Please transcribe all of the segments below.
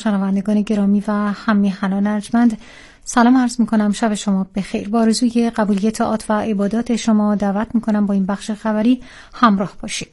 شنوندگان گرامی و هم‌میهنان ارجمند، سلام عرض می‌کنم. شب شما بخیر. با آرزوی قبولیت طاعات و عبادات شما دعوت می‌کنم با این بخش خبری همراه باشید.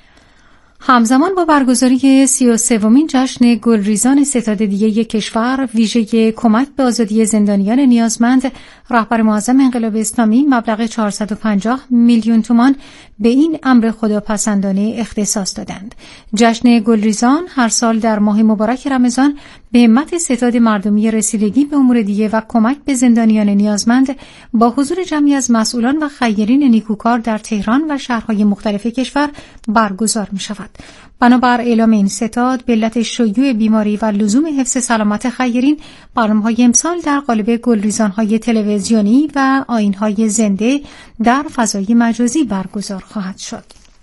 همزمان با برگزاری 33مین جشن گلریزان ستاد دیگه کشور ویژه کمک به آزادی زندانیان نیازمند، رهبر معظم انقلاب اسلامی مبلغ 450 میلیون تومان به این امر خداپسندانه اختصاص دادند. جشن گلریزان هر سال در ماه مبارک رمضان به همت ستاد مردمی رسیدگی به امور دیگه و کمک به زندانیان نیازمند با حضور جمعی از مسئولان و خیرین نیکوکار در تهران و شهرهای مختلف کشور برگزار می شود. بنابر اعلام این ستاد به علت شیوع بیماری و لزوم حفظ سلامت خیرین، برنامه‌های امسال در قالب گلریزان‌های تلویزیونی و آیین‌های زنده در فضای مجازی برگزار خواهد شد.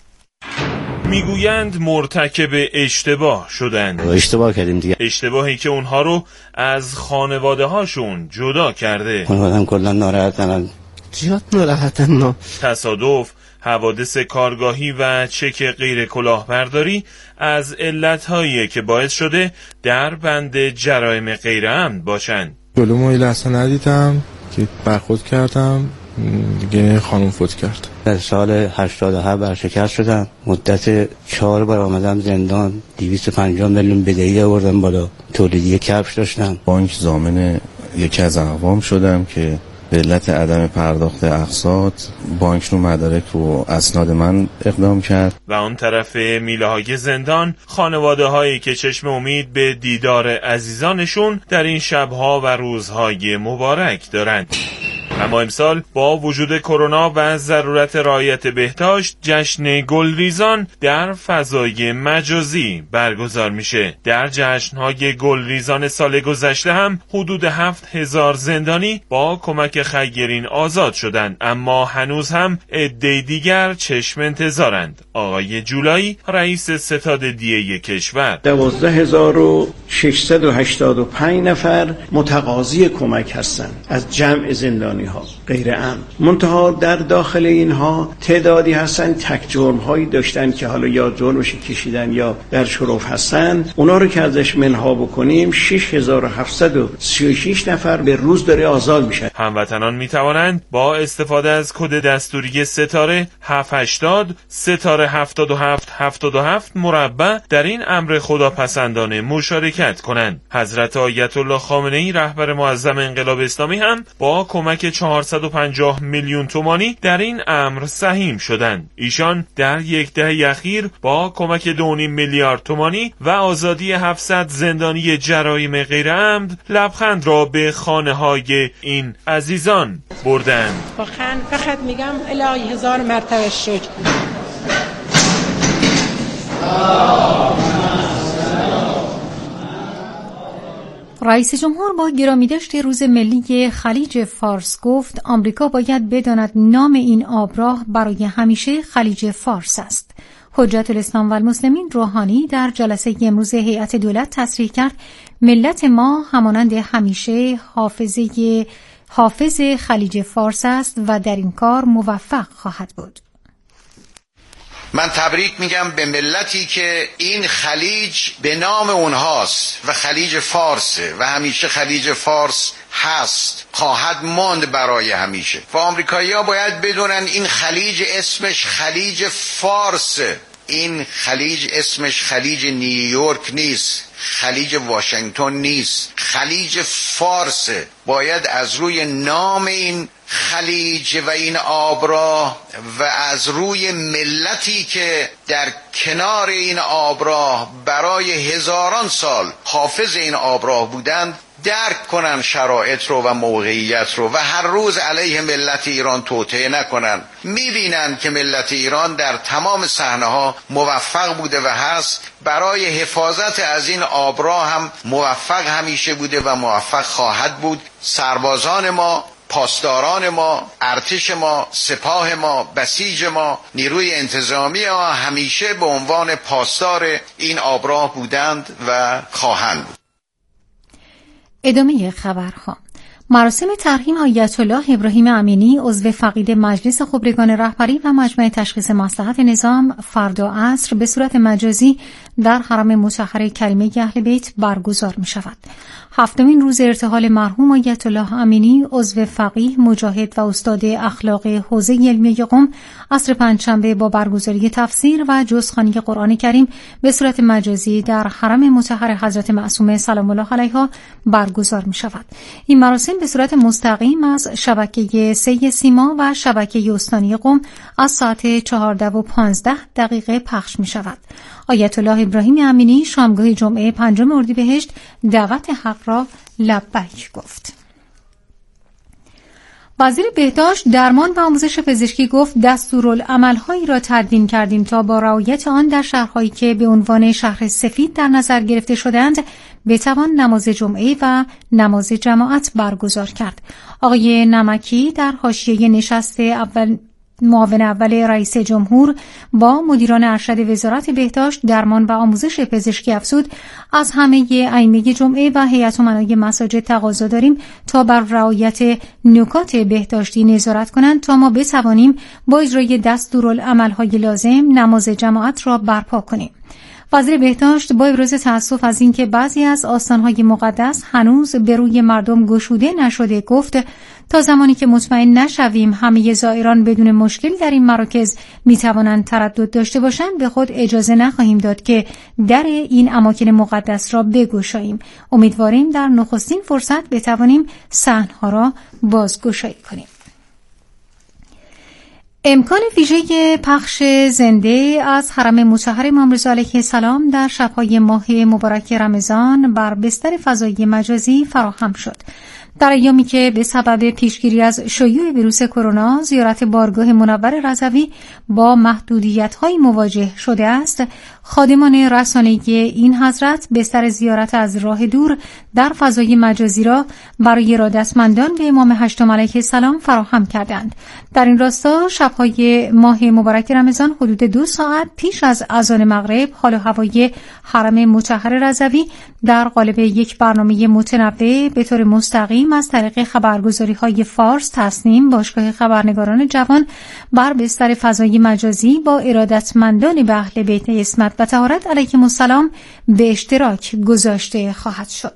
میگویند مرتکب اشتباه شدند. اشتباه کردیم دیگه. اشتباهی که اونها رو از خانواده هاشون جدا کرده. خانواده‌ام کلا ناراحتن. زیاد ناراحتن. تصادف، حوادث کارگاهی و چک غیر کلاهبرداری از علتهایی که باعث شده در بند جرایم غیر امن باشند. جلومو یه لحظه ندیدم که برخورد کردم، دیگه خانم فوت کرد. در سال 87 برشکست شدم. مدت 4 بار آمدم زندان. 250 میلیون بدهی آوردم بالا. تولیدی کفش داشتم. بانک ضامن یکی از اقوام شدم که به علت عدم پرداخت اقساط بانک رو مدارک و اسناد من اقدام کرد. و اون طرف میله های زندان، خانواده هایی که چشم امید به دیدار عزیزانشون در این شبها و روزهای مبارک دارند. اما امسال با وجود کرونا و ضرورت رعایت بهداشت، جشن گلریزان در فضای مجازی برگزار میشه. در جشن‌های گلریزان سال گذشته هم حدود 7000 زندانی با کمک خیرین آزاد شدند، اما هنوز هم عده دیگر چشم انتظارند. آقای جولایی، رئیس ستاد دیه کشور: 12685 نفر متقاضی کمک هستند از جمع زندانی ها غیر امن. منتها در داخل اینها تعدادی هستن تک جرم هایی داشتن که حالا یا جرمش کشیدن یا در شرف هستن. اونا رو که ازش منها بکنیم 6736 نفر به روز داره آزاد میشن. هموطنان میتوانند با استفاده از کد دستوری ستاره 780 ستاره 7777 مربع در این امر خداپسندانه مشارکت کنند. حضرت آیت الله خامنه‌ای، رهبر معظم انقلاب اسلامی، هم با کمک 450 میلیون تومانی در این امر سهیم شدند. ایشان در یک دهه اخیر با کمک 2.5 میلیارد تومانی و آزادی 700 زندانی جرایم غیر عمد لبخند را به خانه‌های این عزیزان بردند. فقط میگم الهی 1000 مرتبه شکر. رئیس جمهور با گرامیداشت روز ملی خلیج فارس گفت آمریکا باید بداند نام این آبراه برای همیشه خلیج فارس است. حجت الاسلام و المسلمین روحانی در جلسه امروز هیئت دولت تصریح کرد ملت ما همانند همیشه حافظ خلیج فارس است و در این کار موفق خواهد بود. من تبریک میگم به ملتی که این خلیج به نام اونهاست و خلیج فارسه و همیشه خلیج فارس هست، خواهد ماند برای همیشه. و آمریکایی‌ها باید بدونن این خلیج اسمش خلیج فارسه. این خلیج اسمش خلیج نیویورک نیست، خلیج واشنگتن نیست، خلیج فارسه. باید از روی نام این خلیج و این آبراه و از روی ملتی که در کنار این آبراه برای هزاران سال حافظ این آبراه بودند درک کنن شرایط رو و موقعیت رو و هر روز علیه ملت ایران توطئه نکنن. میبینن که ملت ایران در تمام صحنه‌ها موفق بوده و هست. برای حفاظت از این آبراه هم موفق همیشه بوده و موفق خواهد بود. سربازان ما، پاسداران ما، ارتش ما، سپاه ما، بسیج ما، نیروی انتظامی ما همیشه به عنوان پاسدار این آبراه بودند و خواهند بود. ادامه خبرها. مراسم ترحیم آیت الله ابراهیم امینی عضو فقید مجلس خبرگان رهبری و مجمع تشخیص مصلحت نظام فردا عصر به صورت مجازی در حرم مطهر کریمه اهل بیت برگزار می شود. 7مین روز ارتحال مرحوم آیت الله امینی، عضو فقیه، مجاهد و استاد اخلاق حوزه علمیه قم، عصر پنجشنبه با برگزاری تفسیر و جزخوانی قرآن کریم به صورت مجازی در حرم مطهر حضرت معصومه سلام الله علیها برگزار می شود. این مراسم به صورت مستقیم از شبکه 3 سیما و شبکه استانی قم از ساعت 14:15 پخش می شود. آیت الله ابراهیم امینی شامگاه جمعه 5 اردیبهشت دعوت حق را لبیک گفت. وزیر بهداشت، درمان و آموزش پزشکی گفت دستورالعمل‌هایی را تدوین کردیم تا با رعایت آن در شهرهایی که به عنوان شهر سفید در نظر گرفته شدند بتوان نماز جمعه و نماز جماعت برگزار کرد. آقای نمکی در حاشیه نشست معاون اول رئیس جمهور با مدیران ارشد وزارت بهداشت، درمان و آموزش پزشکی افزود از همه ائمه جمعه و هیئت امنای مساجد تقاضا داریم تا بر رعایت نکات بهداشتی نظارت کنند تا ما بتوانیم با اجرای دستورالعمل‌های لازم نماز جماعت را برپا کنیم. وزیر بهداشت با ابراز تأسف از اینکه بعضی از آستان‌های مقدس هنوز به روی مردم گشوده نشده گفت تا زمانی که مطمئن نشویم همه زائران بدون مشکل در این مراکز میتوانند تردد داشته باشند به خود اجازه نخواهیم داد که در این اماکن مقدس را بگشاییم. امیدواریم در نخستین فرصت بتوانیم صحن‌ها را بازگشایی کنیم. امکان ویژه پخش زنده از حرم مطهر امام رضا علیه السلام در شب‌های ماه مبارک رمضان بر بستر فضایی مجازی فراهم شد. در ایامی که به سبب پیشگیری از شیوع ویروس کرونا زیارت بارگاه منور رضوی با محدودیت‌های مواجه شده است، خادمان رسانه‌ای این حضرت بستر زیارت از راه دور در فضای مجازی را برای ارادتمندان به امام هشتم علیه السلام فراهم کردند. در این راستا شب‌های ماه مبارک رمضان حدود 2 ساعت پیش از اذان مغرب حال و هوای حرم مطهر رضوی در قالب یک برنامه متنوع به طور مستقیم از طریق خبرگزاری‌های فارس تصنیم باشگاه خبرنگاران جوان بر بستر فضای مجازی با ارادتمندان به اهل بیت عصمت و طهارت علیهم السلام به اشتراک گذاشته خواهد شد.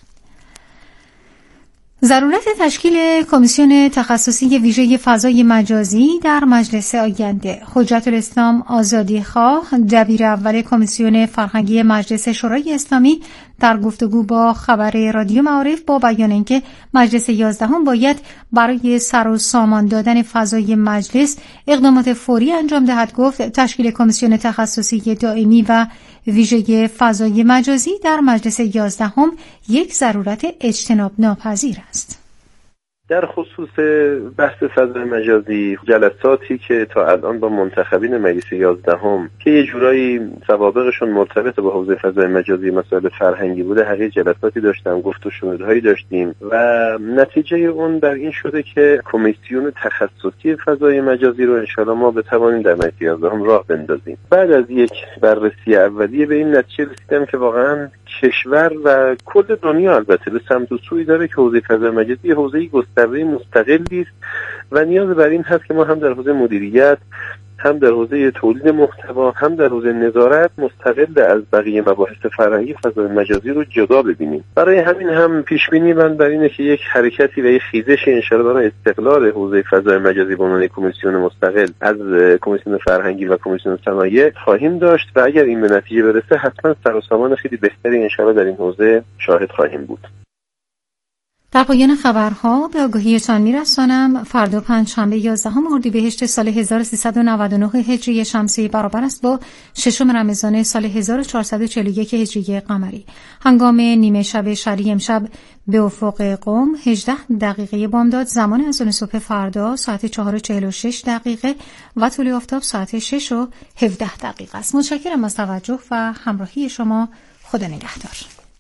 ضرورت تشکیل کمیسیون تخصصی ویژه فضای مجازی در مجلس آینده. حجت الاسلام آزادیخواه، دبیر اول کمیسیون فرهنگی مجلس شورای اسلامی، در گفتگو با خبر رادیو معارف با بیان اینکه مجلس 11 باید برای سر و سامان دادن فضای مجلس اقدامات فوری انجام دهد گفت تشکیل کمیسیون تخصصی دائمی و ویژه فضای مجازی در مجلس 11 یک ضرورت اجتناب ناپذیر است. در خصوص بحث فضای مجازی، جلساتی که تا الان با منتخبین مجلس 11 که یه جورایی سوابقشون مرتبط با حوزه فضای مجازی مسائل فرهنگی بوده، حقیقی جلساتی داشتم، گفت و شنودهایی داشتیم و نتیجه اون بر این شده که کمیسیون تخصصی فضای مجازی رو انشاءالله ما بتوانیم در مجلس 11 راه بندازیم. بعد از یک بررسی اولیه به این نتیجه رسیدم که واقعا کشور و کل دنیا البته به سمت و سوی داره که حوزه فضای مجازی حوزه‌ای گسترده مستقلی است و نیاز بر این هست که ما هم در حوزه مدیریت، هم در حوزه تولید محتوا، هم در حوزه نظارت مستقل از بقیه مباحث فرهنگی فضای مجازی رو جدا ببینیم. برای همین هم پیش بینی من بر اینه که یک حرکتی و یک خیزشی انشاءالله برای استقلال حوزه فضای مجازی به عنوان کمیسیون مستقل از کمیسیون فرهنگی و کمیسیون صنایع خواهیم داشت و اگر این به نتیجه برسه حتما سر و سامان خیلی بهتری انشاءالله در این حوزه شاهد خواهیم بود. در پایان خبرها به آگاهیتان می‌رسانم فردا پنجشنبه 11 اردیبهشت سال 1399 هجری شمسی برابر است با 6 رمضان سال 1441 هجری قمری. هنگام نیمه شب شرعی امشب به افق قم 18 دقیقه بامداد، زمان اذان صبح فردا ساعت 4:46 و طلوع آفتاب ساعت 6:17 است. متشکرم از توجه و همراهی شما. خدا نگهدار.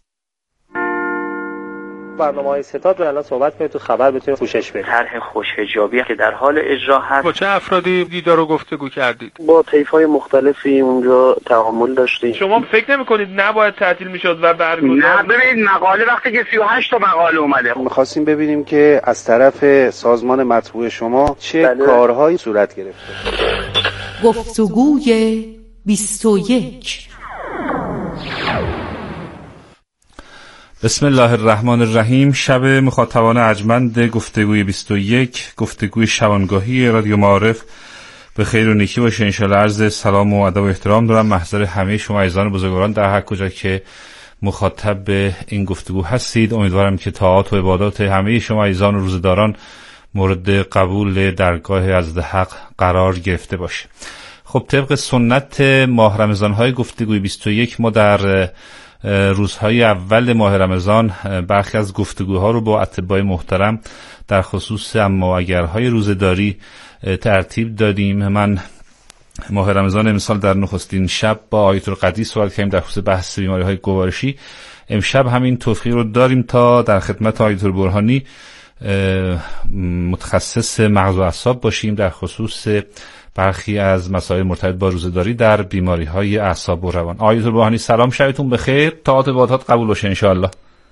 برنامه‌های ستاد رو الان صحبت کنید تو خبر بتونید پوشش بدید. طرح خوش‌حجابی که در حال اجرا هست. با چه افرادی دیدار و گفتگو کردید؟ با طیف‌های مختلفی اونجا تعامل داشتیم. شما فکر نمی‌کنید نباید تعطیل می‌شد و برگزار؟ نه ببینید مقاله وقتی که 38 تا مقاله اومده. می‌خواستیم ببینیم که از طرف سازمان مطبوع شما چه کارهایی صورت گرفته. گفتگوی 21 بسم الله الرحمن الرحیم. شب مخاطبان ارجمند گفتگوی 21 گفتگوی شبانگاهی رادیو معارف به خیر و نیکی باشه انشالله. عرض سلام و ادب و احترام دارم محضر همه شما عزیزان بزرگواران در هر کجا که مخاطب این گفتگو هستید. امیدوارم که طاعات و عبادات همه شما عزیزان و روزداران مورد قبول درگاه عزت حق قرار گرفته باشه. خب طبق سنت ماه رمضان های گفتگوی 21 ما در روزهای اول ماه رمضان برخی از گفتگوها رو با اتباع محترم در خصوص اما اگرهای روزداری ترتیب دادیم. من ماه رمضان امسال در نخستین شب با آیت القدی صحبت کردیم در خصوص بحث بیماری‌های گوارشی. امشب همین توفیق رو داریم تا در خدمت آیت البرهانی متخصص مغز و اعصاب باشیم در خصوص برخی از مسائل مرتبط با روزداری در بیماری‌های اعصاب و روان. آیت البرهانی سلام، شبتون بخیر، طاعات و عبادات قبول باشه انشاءالله.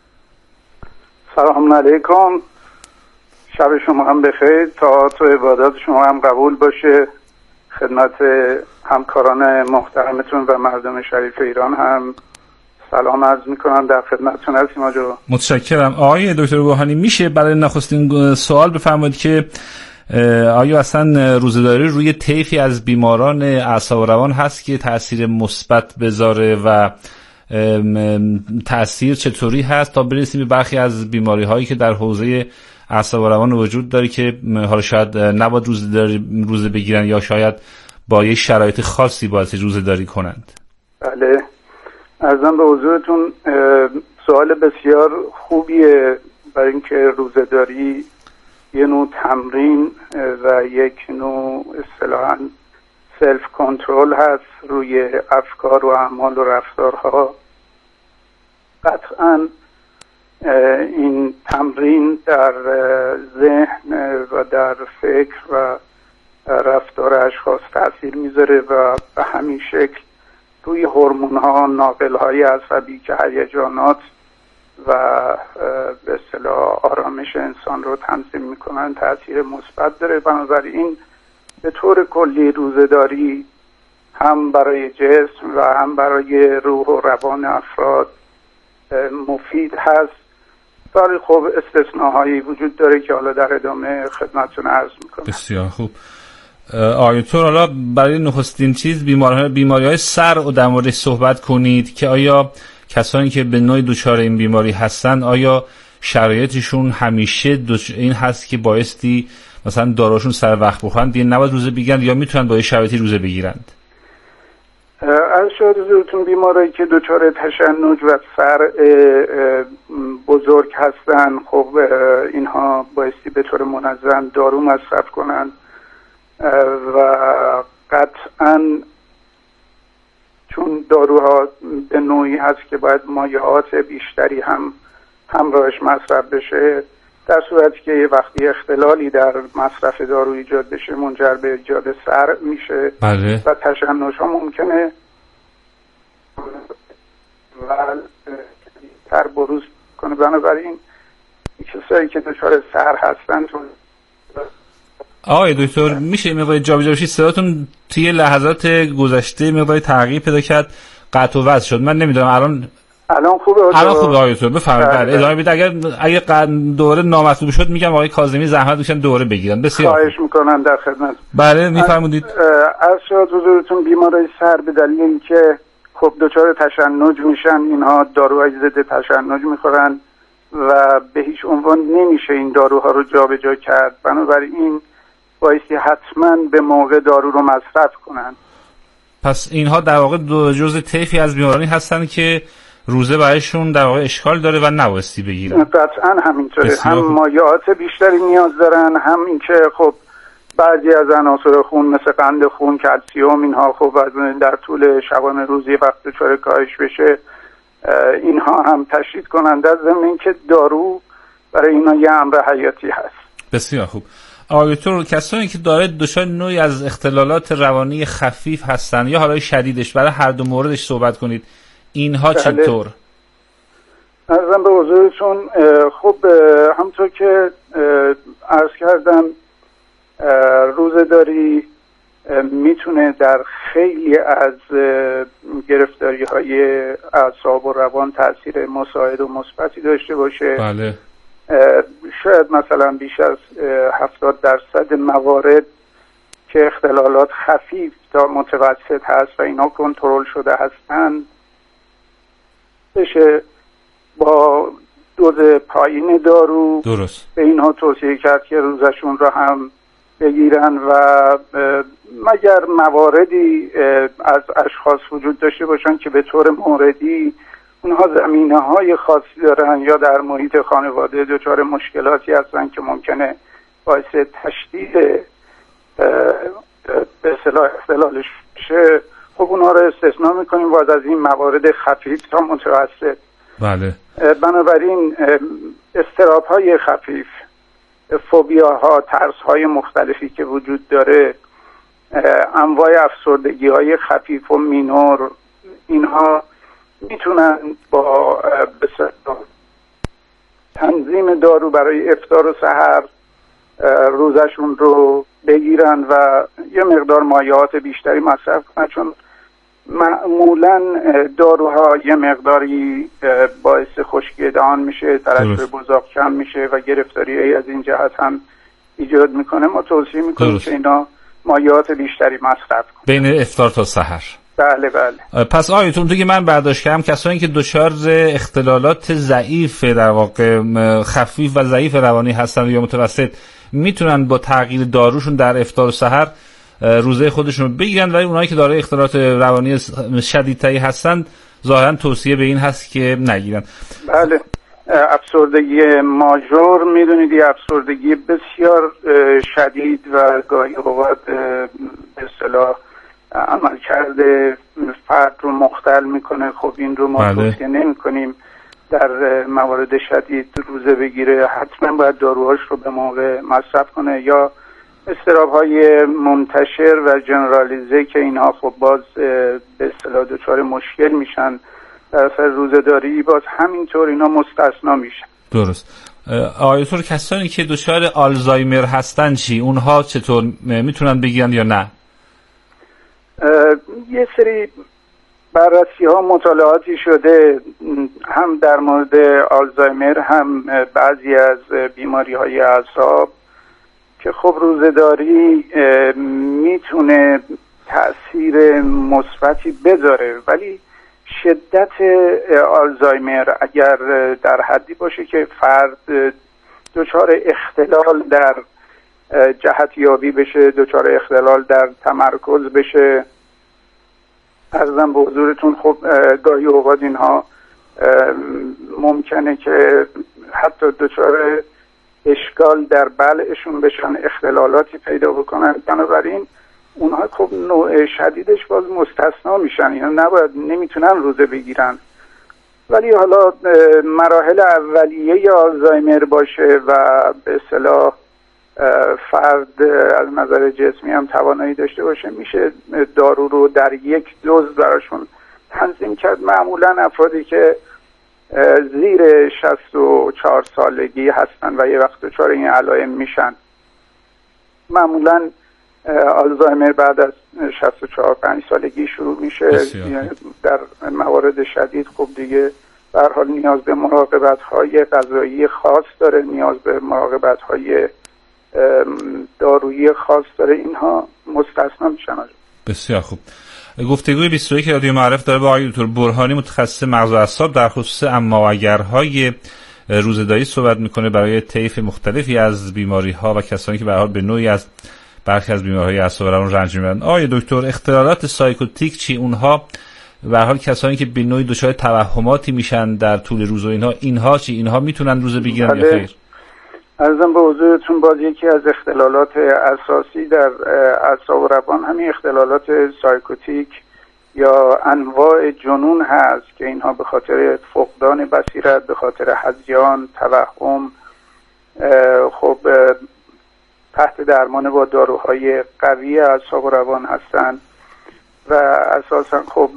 سلام علیکم، شب شما هم بخیر، طاعات و عبادات شما هم قبول باشه. خدمت همکاران محترمتون و مردم شریف ایران هم سلام عرض میکنم. در خدمتتون هستیم آجا. متشکرم. آقای دکتر برهانی میشه برای نخستین سوال بفرمایید که آیا اصلا روزداری روی طیفی از بیماران اعصاب و روان هست که تأثیر مثبت بذاره و تأثیر چطوری هست تا برسیم به برخی از بیماری هایی که در حوزه اعصاب و روان وجود داره که حالا شاید نباید روزه بگیرن یا شاید با یه شرایط خاصی باید روزداری کنند؟ بله، عرضم به حضورتون سوال بسیار خوبیه، برای اینکه روزداری یه نوع تمرین و یک نوع اصطلاحاً سلف کنترل هست روی افکار و اعمال و رفتارها. قطعاً این تمرین در ذهن و در فکر و رفتار اشخاص تأثیر میذاره و به همین شکل روی هورمون‌ها، ناقل‌های عصبی که هیجانات و به اصطلاح آرامش انسان رو تنظیم میکنن تأثیر مثبت داره. بنابراین به طور کلی روزداری هم برای جسم و هم برای روح و روان افراد مفید هست. ولی خب استثناهایی وجود داره که حالا در ادامه خدمتتون عرض میکنم. بسیار خوب. آیتور، حالا برای نخستین چیز بیماری‌های سر رو در موردش صحبت کنید که آیا کسانی که به نوعی دچار این بیماری هستن آیا شرایطشون همیشه این هست که بایستی مثلا داروشون سر وقت بخورن دیگه نباید روزه بگیرن یا میتونن با یه شرایطی روزه بگیرند؟ از شاید بیماری که دچار تشنج و سر بزرگ هستن، خب اینها بایستی به طور منظم دارو مصرف کنن و قطعاً چون داروها به نوعی هست که باید مایعات بیشتری هم همراهش مصرف بشه، در صورتی که وقتی اختلالی در مصرف دارو ایجاد بشه منجر به ایجاد سر میشه. بله. و تشنج ها ممکنه و تر بروز کنه. بنابراین کسایی که دچار سر هستن آقای دکتر میشه مقدار جابجا بشید؟ صداتون توی لحظات گذشته مقدار تغییر پیدا کرد، قطع و وصل شد. من نمیدونم الان خوبه؟ الان خوبه آقای دکتر، بفرمایید. بله ادامه بدید. اگر دوره نامطلوب شد میگم آقای کاظمی زحمت بکشن دوره بگیرن. بسیار خواهش میکنم در خدمت. بله میفرمایید. از شاید حضورتون بیماری سر به دلیل اینکه خب دچار تشنج میشن، اینها داروهای ضد تشنج میخورن و به هیچ عنوان نمیشه این داروها رو جابجا کرد. بنابراین بایستی حتما به موقع دارو رو مصرف کنن. پس اینها در واقع دو جزء طیفی از بیمارانی هستن که روزه برایشون در واقع اشکال داره و نبایستی بگیرن. قطعا همینطوره. هم مایعات بیشتری نیاز دارن، هم اینکه خب بعضی از عناصر خون مثل قند خون، کلسیم، اینها خب در طول شبانه روزی وقت دچار کاهش بشه اینها هم تشدید کننده از ضمن که دارو برای اینا یه امر حیاتی هست. بسیار خوب. آقای دکتر، کسانی که دچار نوعی از اختلالات روانی خفیف هستن یا حالای شدیدش، برای هر دو موردش صحبت کنید، اینها چطور؟ عرضم به حضورتون خب همونطور که عرض کردم روزداری میتونه در خیلی از گرفتاری های اعصاب و روان تاثیر مساعد و مثبتی داشته باشه. بله. شاید مثلا بیش از 70% موارد که اختلالات خفیف تا متوسط هست و اینا کنترل شده هستن بشه با دوز پایین دارو درست به اینها توصیه کرد که روزشون رو هم بگیرن و مگر مواردی از اشخاص وجود داشته باشن که به طور موردی اونها زمینه های خاصی دارن یا در محیط خانواده دچار مشکلاتی هستن که ممکنه باعث تشدید به اصطلاح اختلالش بشه، خب اونها رو استثناء میکنیم باز از این موارد خفیف تا متوسط. بله. بنابراین اضطراب های خفیف، فوبیاها، ترس های مختلفی که وجود داره، انواع افسردگی های خفیف و مینور، اینها میتونن با تنظیم دارو برای افطار و سحر روزشون رو بگیرن و یه مقدار مایعات بیشتری مصرف کنن، چون معمولا داروها یه مقداری باعث خشکی دهان میشه، ترشح بزاق کم میشه و گرفتاری از این جهت هم ایجاد میکنه. ما توصیه میکنیم که اینا مایعات بیشتری مصرف کنن بین افطار تا سحر. بله بله. پس آیتون تو که من برداشت کردم کسانی که دچار اختلالات ضعیف در واقع خفیف و ضعیف روانی هستن یا متوسط میتونن با تغییر داروشون در افطار و سحر روزه خودشون رو بگیرن، ولی اونایی که دارای اختلالات روانی شدیدتری هستن ظاهرا توصیه به این هست که نگیرن. بله. افسردگی ماژور میدونید یه افسردگی بسیار شدید و گاهی اوقات به اصطلاح عملکرد فرد رو مختل میکنه. خب این رو ما توصیه نمی کنیم در موارد شدید روزه بگیره، حتما باید داروهاش رو به موقع مصرف کنه. یا اضطراب‌های منتشر و جنرالیزه که اینها خب باز به اصطلاح دچار مشکل میشن در اثر روزه‌داری، باز همینطور اینا مستثنا میشن. درست. آیتور کسانی که دچار آلزایمر هستن چی؟ اونها چطور میتونن بگیرن یا نه؟ یه سری بررسی ها مطالعاتی شده هم در مورد آلزایمر هم بعضی از بیماری های اعصاب که خب روزه‌داری میتونه تأثیر مثبتی بذاره، ولی شدت آلزایمر اگر در حدی باشه که فرد دچار اختلال در جهتیابی بشه، دچار اختلال در تمرکز بشه، عرضم به حضورتون خب گاهی اوقات اینها ممکنه که حتی دچار اشکال در بلعشون بشن، اختلالاتی پیدا بکنن. بنابراین اونها خب نوع شدیدش باز مستثنا میشن، اینا نمیتونن روزه بگیرن. ولی حالا مراحل اولیه آلزایمر باشه و به اصطلاح فرد از نظر جسمی هم توانایی داشته باشه، میشه دارو رو در یک دوز براشون تنظیم کرد. معمولا افرادی که زیر 64 سالگی هستن و یه وقت دچار این علائم میشن، معمولا آلزایمر بعد از 64-65 سالگی شروع میشه. در موارد شدید خب دیگه به هر حال نیاز به مراقبت‌های غذایی خاص داره، نیاز به مراقبت‌های دارویی خاص داره، اینها مستثنا میشن. بسیار خوب. گفتگوی 21 رادیو معارف داره با آقای دکتر برهانی متخصص مغز و اعصاب در خصوص اما و اگرهای روزه‌داری صحبت میکنه برای طیف مختلفی از بیماری‌ها و کسانی که به هر حال به نوعی از برخی از بیماری‌های اعصاب روان رنج میبرن. آقای دکتر اختلالات سایکوتیک چی؟ اونها به هر حال کسانی که به نوعی دچار توهماتی میشن در طول روز و اینها چی؟ اینها میتونن روزه بگیرن یا خیر؟ عرضم به حضورتون باز یکی از اختلالات اساسی در اعصاب و روان همین اختلالات سایکوتیک یا انواع جنون هست که اینها به خاطر فقدان بصیرت، به خاطر هذیان، توهم، خب تحت درمان با داروهای قوی اعصاب و روان هستند و اساسا خب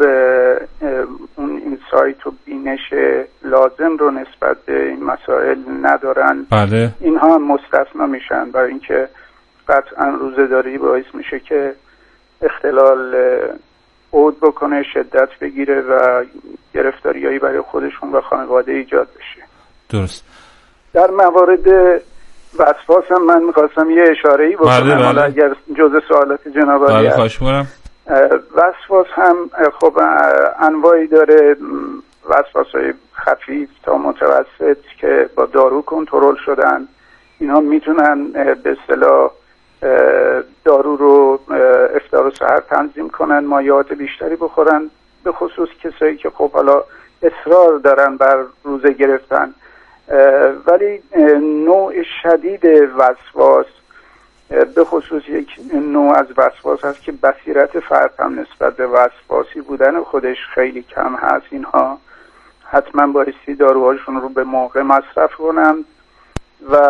اون اینسایت و بینش لازم رو نسبت به این مسائل ندارن. بله. اینها هم مستثنا میشن، برای اینکه قطعا روزه‌داری باعث میشه که اختلال عود بکنه، شدت بگیره و گرفتاریایی برای خودشون و خانواده ایجاد بشه. درست. در موارد وسواس هم من میخواستم یه اشاره‌ای بکنم. حالا اگر جزء سوالات جناب عالی است. خواهش می‌کنم. وسواس هم خب انواعی داره، وسواس‌های خفیف تا متوسط که با دارو کنترل شدن. اینا میتونن به اصطلاح دارو رو افطار و سحر تنظیم کنن، مایعات بیشتری بخورن، به خصوص کسایی که خب حالا اصرار دارن بر روزه گرفتن. ولی نوع شدید وسواس، به خصوص یک نوع از وسواس هست که بصیرت فرد هم نسبت به وسواسی بودن خودش خیلی کم هست. اینها حتما بایستی داروهاشون رو به موقع مصرف کنن و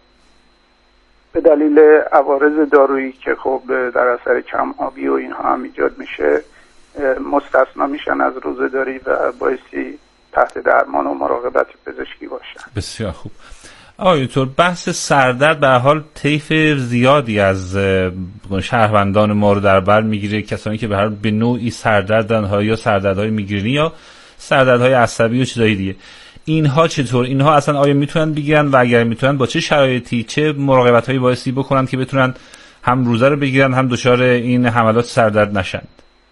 به دلیل عوارض دارویی که خب در اثر کم آبی و اینها هم ایجاد میشه مستثنا میشن از روزه‌داری و بایستی تحت درمان و مراقبت پزشکی باشن. بسیار خوب. آقای دکتر، بحث سردرد به حال طیف زیادی از شهروندان ما رو در بر میگیره، کسانی که به هر به نوعی سردرد دارن، یا سردردهای میگرنی یا سردردهای عصبی و چیزای دیگه. اینها چطور؟ اینها اصلا آیا میتونن بگیرن و اگر میتونن با چه شرایطی، چه مراقبت‌هایی بایستی بکنن که بتونن هم روزه رو بگیرن هم دچار این حملات سردرد نشن؟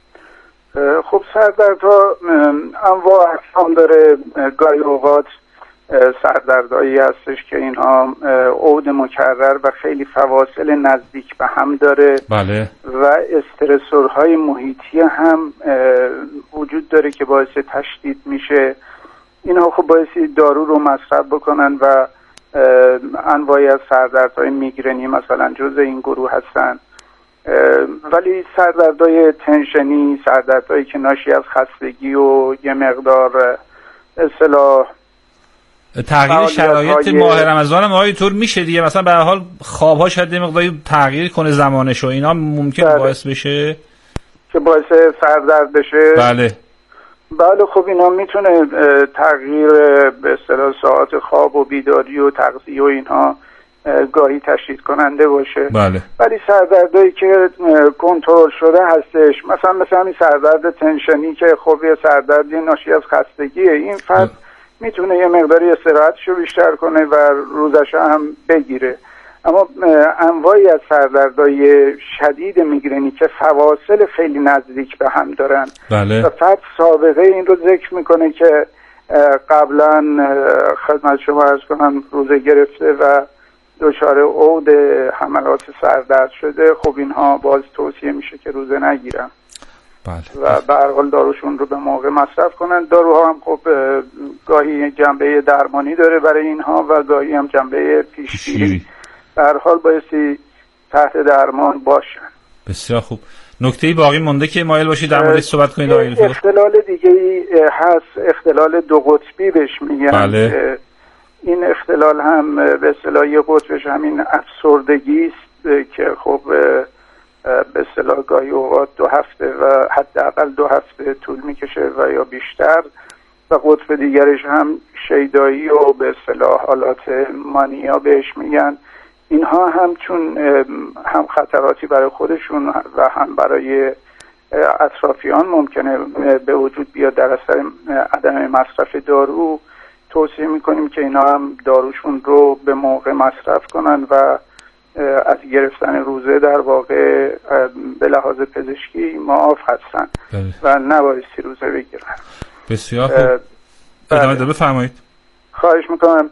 خب سردردها انواع اقسام داره. گاهی اوقات سردردهایی هستش که اینها عود مکرر و خیلی فواصل نزدیک به هم داره. بله. و استرسورهای محیطی هم وجود داره که باعث تشدید میشه. اینها خب باعثی دارو رو مصرف بکنن و انواعی از سردردهای میگرنی مثلا جزء این گروه هستن. ولی سردردهای تنشنی، سردردهایی که ناشی از خستگی و یه مقدار اصطلاح تغییر شرایط ماه رمضان هم آقای طور میشه دیگه، مثلا به هر حال خوابها شاید یه مقداری تغییر کنه زمانش و اینا ممکن باعث بشه که باعث سردرد بشه. بله خب اینا میتونه تغییر به اصطلاح ساعات خواب و بیداری و تغذیه و اینها گاهی تشدید کننده باشه. بله. ولی سردردایی که کنترل شده هستش، مثل همین سردرد تنشنی که خب یه سردردی ناشی از خستگیه، این فرد میتونه یه مقداری استراحتشو بیشتر کنه و روزش هم بگیره. اما انواعی از سردردهای شدید میگرنی که فواصل خیلی نزدیک به هم دارن. بله. و فرد سابقه این رو ذکر میکنه که قبلا خدمت شما عرض کنم روزه گرفته و دچار عود حملات سردرد شده، خب اینها باز توصیه میشه که روزه نگیرن. بله. و به هر حال داروشون رو به موقع مصرف کنن. داروها هم خب گاهی جنبه درمانی داره برای اینها و گاهی هم جنبه پیشگیری. به هر حال بایستی تحت درمان باشن. بسیار خوب. نکته باقی مونده که مایل باشید در موردش صحبت کنید آقای دکتر؟ اختلال دیگه‌ای هست، اختلال دو قطبی بهش میگن. بله. این اختلال هم به اصطلاح یه قطبش همین افسردگی است که خب به اصطلاح گاهی اوقات 2 هفته و حداقل 2 هفته طول میکشه و یا بیشتر، و قطب دیگرش هم شیدایی و به اصطلاح حالات مانیا بهش میگن. اینها هم چون هم خطراتی برای خودشون و هم برای اطرافیان ممکنه به وجود بیاد در اثر عدم مصرف دارو، توصیه میکنیم که اینا هم داروشون رو به موقع مصرف کنن و از گرفتن روزه در واقع به لحاظ پزشکی معاف هستن و نبایستی روزه بگیرن. بسیار خوب. ادامه ده بفرمایید. خواهش میکنم.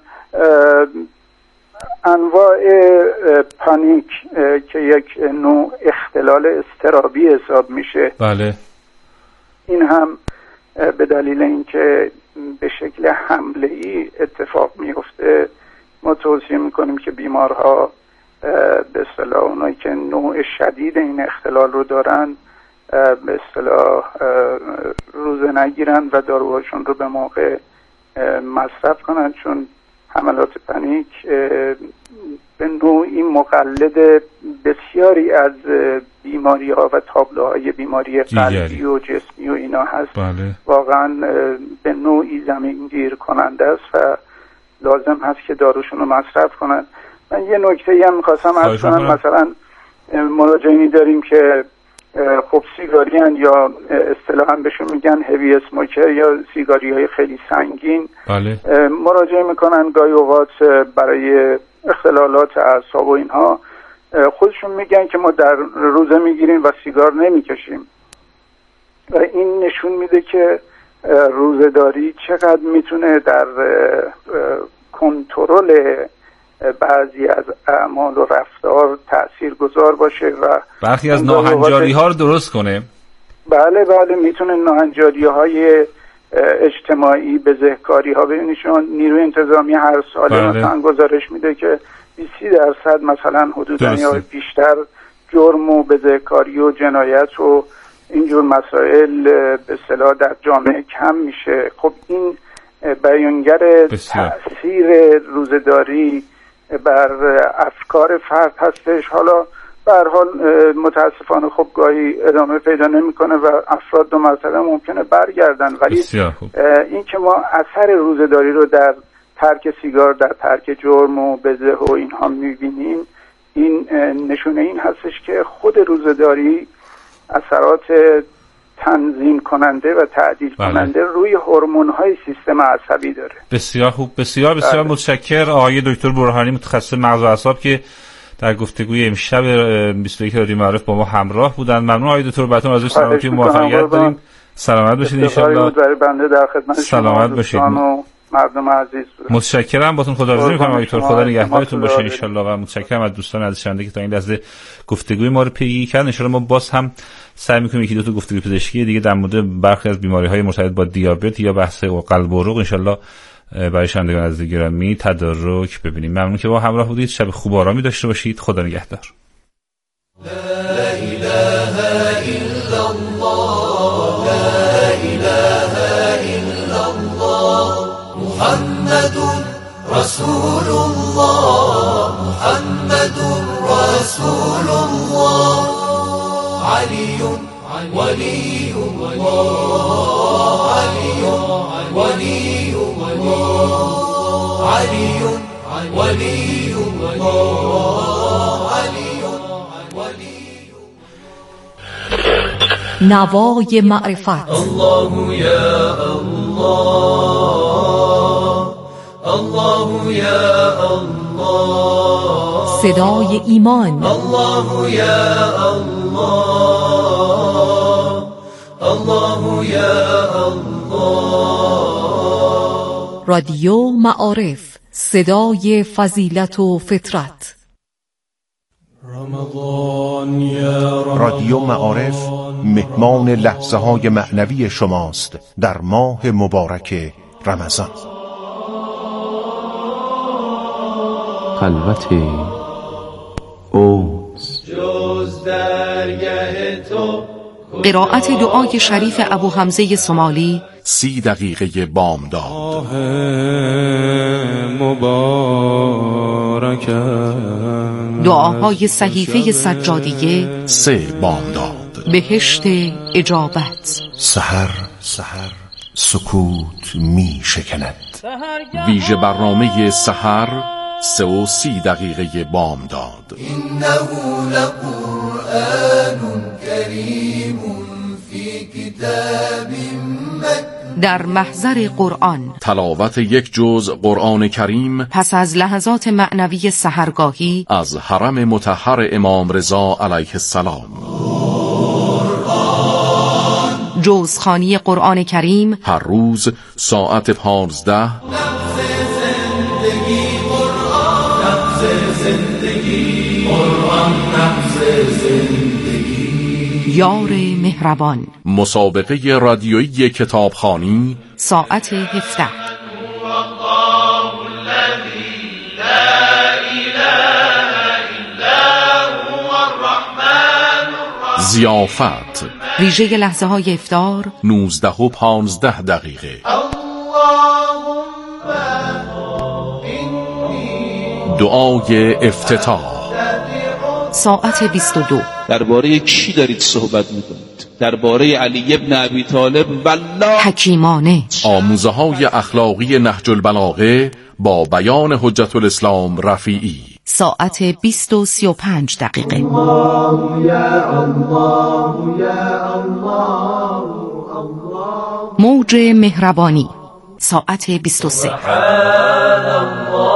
انواع پانیک که یک نوع اختلال اضطرابی حساب میشه. بله. این هم به دلیل اینکه به شکل حمله‌ای اتفاق میفته، ما توصیه میکنیم که بیمارها به اصطلاح اونایی که نوع شدید این اختلال رو دارن به اصطلاح روزه نگیرن و داروهاشون رو به موقع مصرف کنن، چون حملات پانیک به نوعی مقلد بسیاری از بیماری ها و تابلوهای بیماری قلبی و جسمی و اینا هست. بله. واقعا به نوعی زمینگیر کننده است و لازم هست که داروشون رو مصرف کنن. من یه نکته هم میخواستم عرض کنم. مثلا مراجعینی داریم که خب سیگاریان یا اصطلاحاً بهشون میگن هوی اسموکر یا سیگاری های خیلی سنگین. بله. مراجعه میکنن گاهی اوقات برای اختلالات اعصاب و اینها. خودشون میگن که ما در روزه میگیریم و سیگار نمیکشیم و این نشون میده که روزه‌داری چقدر میتونه در کنترل بعضی از اعمال و رفتار تاثیرگذار باشه و برخی از ناهنجاری ها رو درست کنه. بله میتونه ناهنجاری های اجتماعی، بزهکاری ها، ببینید شما نیروی انتظامی هر ساله مثلا گزارش میده که 20% مثلا حدوداً یا بیشتر جرم و بزهکاری و جنایت و اینجور مسائل به اصطلاح در جامعه کم میشه. خب این بیانگر تأثیر روزه‌داری بر افکار فرد هستش. حالا به هر حال متاسفانه خب گاهی ادامه پیدا نمیکنه و افراد دو مرتبه ممکنه برگردن، ولی این که ما اثر روزه‌داری رو در ترک سیگار، در ترک جرم و بزه و اینها میبینیم، این نشونه این هستش که خود روزه‌داری اثرات تنظیم کننده و تعدیل کننده روی هورمون‌های سیستم عصبی داره. بسیار خوب، بسیار متشکرم آقای دکتر برهانی، متخصص مغز و اعصاب که در گفتگوی امشب 21 رادیو معارف با ما همراه بودند. ممنون آقای دکتر، براتون آرزوی سلامتی و موفقیت داریم. سلامت باشید ان شاءالله. بنده در خدمت سلامت باشید. مردم عزیز متشکرم، باتون خداحافظی می‌کنم آقای دکتر، خدا نگهدارتون باشه ان شاءالله و متشکرم از دوستان عزیز شنونده که تا این لحظه گفتگوی ما رو پیگیری کردن. ان شاءالله ما باز هم سعی می‌کنیم یکی دو تا گفتگوی پزشکی دیگه در مورد برخی از بیماری‌های مرتبط با دیابت یا بحث قلب و عروق ان شاءالله برای شنوندگان عزیز گرامی تدارک ببینیم. ممنون که با همراه بودید. شب خوب و آرامی داشته باشید. خدا نگهدار. لا اله الا الله، لا اله الا الله، محمد رسول الله، محمد رسول الله، علی ولی الله، علی ولی الله، علی ولی الله، علی نوای معرفت. الله یا الله، الله یا الله، صدای ایمان. الله یا الله، الله یا الله. رادیو معارف، صدای فضیلت و فطرت. رادیو معارف مهمان لحظه های معنوی شماست در ماه مبارک رمضان. خلوت اوست جز درگه تو. قرائت دعای شریف ابو حمزه سومالی 30 دقیقه بامداد. دعاهای صحیفه سجادیه 3 بامداد. بهشت اجابت. سحر سکوت می شکند. ویژه برنامه سحر 3 و 30 دقیقه بامداد. انه لقرآن کریم فی کتاب مکنون. در محضر قرآن تلاوت یک جزء قرآن کریم پس از لحظات معنوی سحرگاهی از حرم مطهر امام رضا علیه السلام. جزخوانی قرآن کریم هر روز ساعت 15. یار مهربان. مسابقه رادیویی کتابخوانی ساعت 17. ضیافت ویژه لحظه های افطار 19 و 15 دقیقه. دعای افتتاح ساعت 22. درباره کی دارید صحبت میکنید؟ درباره علی ابن ابی طالب. والله حکیمانه آموزه های اخلاقی نهج البلاغه با بیان حجت الاسلام رفیعی ساعت 20:35 دقیقه. موج مهربانی ساعت 23.